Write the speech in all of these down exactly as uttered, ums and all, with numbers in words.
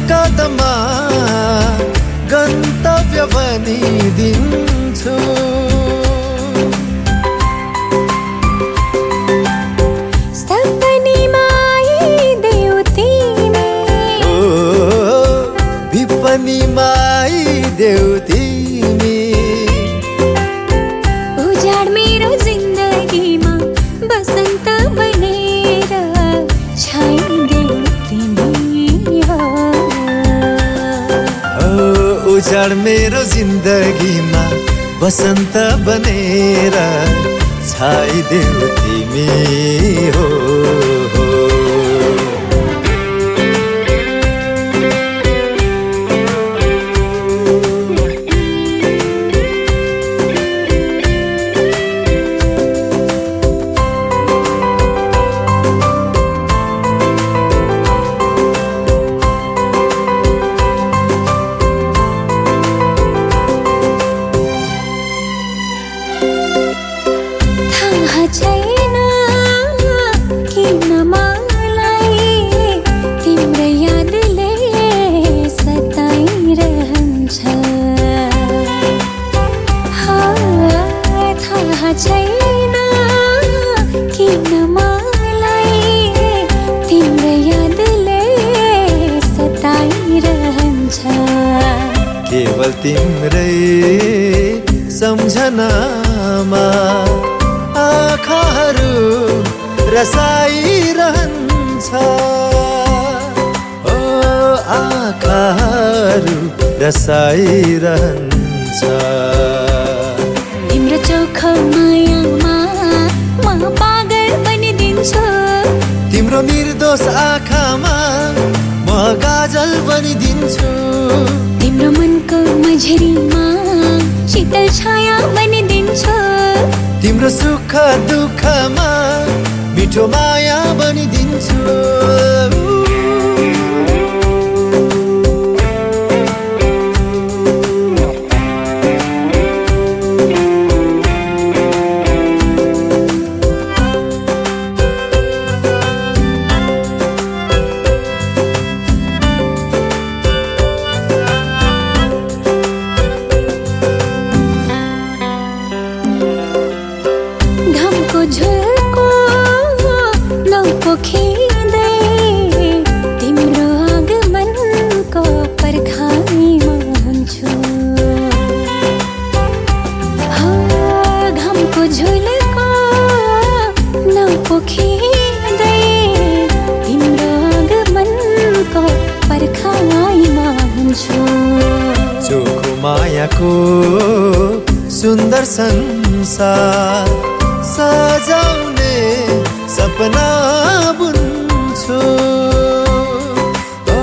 कदममा गन्तव्य बनिदिन्छु। सपनीमा आइदेऊ तिमी, ओ विपनीमा आइदेऊ तिमी। उजाड मेरो जिन्दगीमा बसन्त बनेर छाइदेऊ तिमी हो। उजाड मेरो जिन्दगीमा बसन्त बनेर छाइदेऊ तिमी हो। छैन किन मलाई तिम्रो यादले सताइरहन्छ। थाहा छैन किन मलाई तिम्रो यादले सताइरहन्छ। केवल तिम्रै सम्झनामा आँखाहरू रसाइरहन्छ। ओ आँखाहरू रसाइरहन्छ। तिम्रो चोखो मायामा म पागल बनिदिन्छु। तिम्रो निर्दोष आँखामा म काजल बनिदिन्छु। तिम्रो मनको मझरीमा शीतल छाया बनिदिन्छु। तिम्रो सुख दुःखमा मिठो माया बनिदिन्छु। झुल्को लौको खिँदै तिम्रो आगमनको पर्खाइमा हुन्छु। घामको झुल्को लौको खिँदै तिम्रो आगमनको पर्खाइमा हुन्छु। चोखो मायाको सुन्दर संसार सजाउने सपना बुन्छु। ओ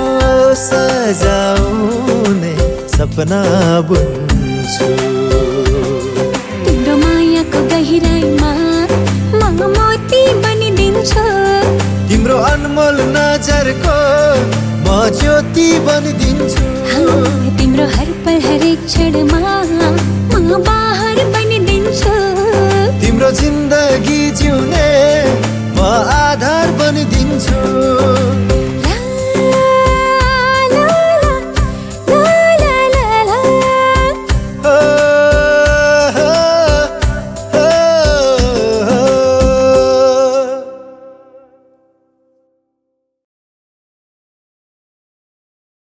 सजाउने सपना बुन्छु। तिम्रो मायाको गहिराइमा म मोती बनिदिन्छु। तिम्रो अनमोल नजरको म ज्योति बनिदिन्छु। तिम्रो हर पल हरेक क्षणमा म बाहर